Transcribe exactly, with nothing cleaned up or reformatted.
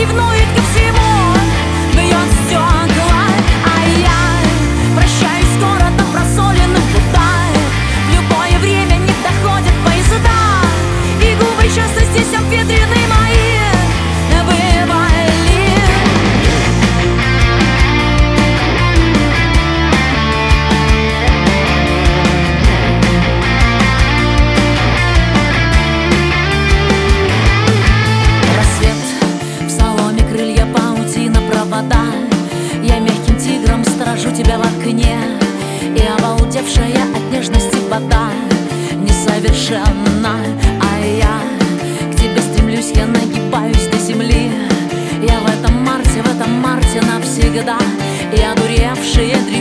ревнует ко всему, бьет стекла. А я прощаюсь скоро на просоленных путах. В любое время не доходят поезда, и губы часто здесь обветрены мои бывали. Рассвет, в соломе крылья, паутина, провода. Я мягким тигром сторожу тебя в окне, и обалдевшая от нежности вода несовершенна. А я к тебе стремлюсь, я нагибаюсь до земли. Я в этом марте, в этом марте навсегда. И одуревшие